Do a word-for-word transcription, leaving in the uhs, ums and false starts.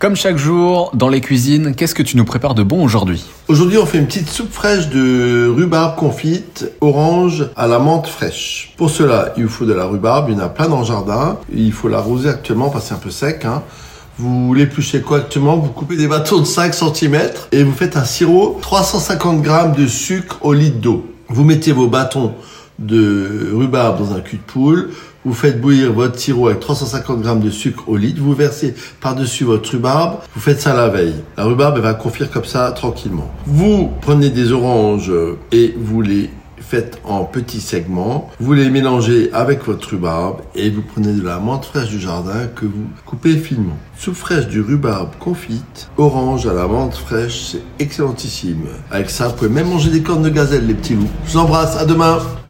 Comme chaque jour, dans les cuisines, qu'est-ce que tu nous prépares de bon aujourd'hui ? Aujourd'hui, on fait une petite soupe fraîche de rhubarbe confite, orange à la menthe fraîche. Pour cela, il vous faut de la rhubarbe, il y en a plein dans le jardin. Il faut l'arroser actuellement parce que c'est un peu sec. Hein. Vous l'épluchez correctement, vous coupez des bâtons de cinq centimètres et vous faites un sirop, trois cent cinquante grammes de sucre au litre d'eau. Vous mettez vos bâtons de rhubarbe dans un cul de poule, vous faites bouillir votre sirop avec trois cent cinquante grammes de sucre au litre, vous versez par-dessus votre rhubarbe, vous faites ça la veille. La rhubarbe, elle va confire comme ça, tranquillement. Vous prenez des oranges et vous les faites en petits segments, vous les mélangez avec votre rhubarbe et vous prenez de la menthe fraîche du jardin que vous coupez finement. Soupe fraîche du rhubarbe confite, orange à la menthe fraîche, c'est excellentissime. Avec ça, vous pouvez même manger des cornes de gazelle, les petits loups. Je vous embrasse, à demain.